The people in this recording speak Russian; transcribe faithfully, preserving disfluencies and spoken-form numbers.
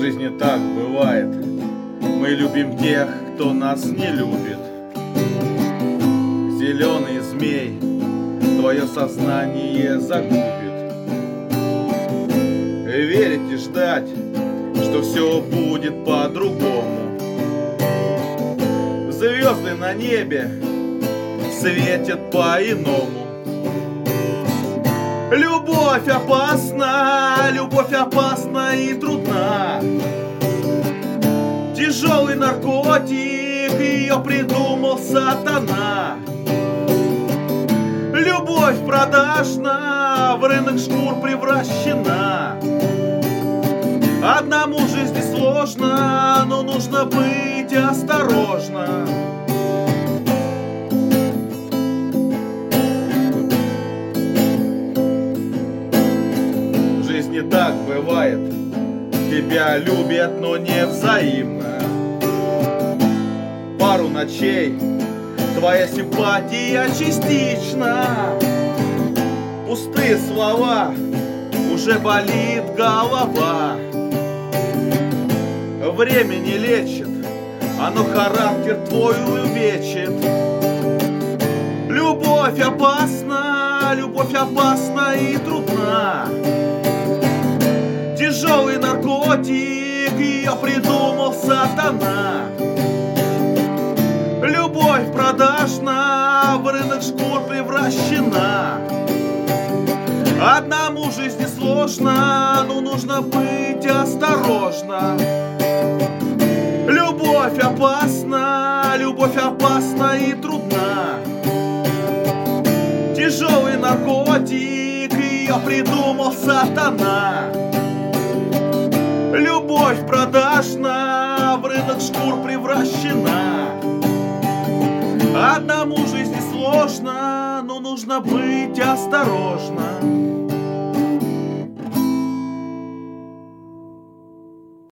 жизни так бывает. Мы любим тех, кто нас не любит. Зеленый змей твое сознание загубит. Верить и ждать, что все будет по-другому. Звезды на небе светят по-иному. Любовь опасна, любовь опасна и трудна. Тяжелый наркотик, ее придумал сатана. Любовь продажна, в рынок шкур превращена. Одному жизни сложно, но нужно быть осторожно. В жизни так бывает, тебя любят, но не взаимно. Пару ночей твоя симпатия частична. Пустые слова, уже болит голова. Время не лечит, оно характер твой увечит. Любовь опасна, любовь опасна и трудна. Тяжелый наркотик, ее придумал сатана. Любовь продажна, в рынок шкур превращена. Одному жизни сложно, но нужно быть осторожно. Любовь опасна, любовь опасна и трудна. Тяжелый наркотик, ее придумал сатана. Любовь продажна, в рынок шкур превращена. Одному жизни сложно, но нужно быть осторожно.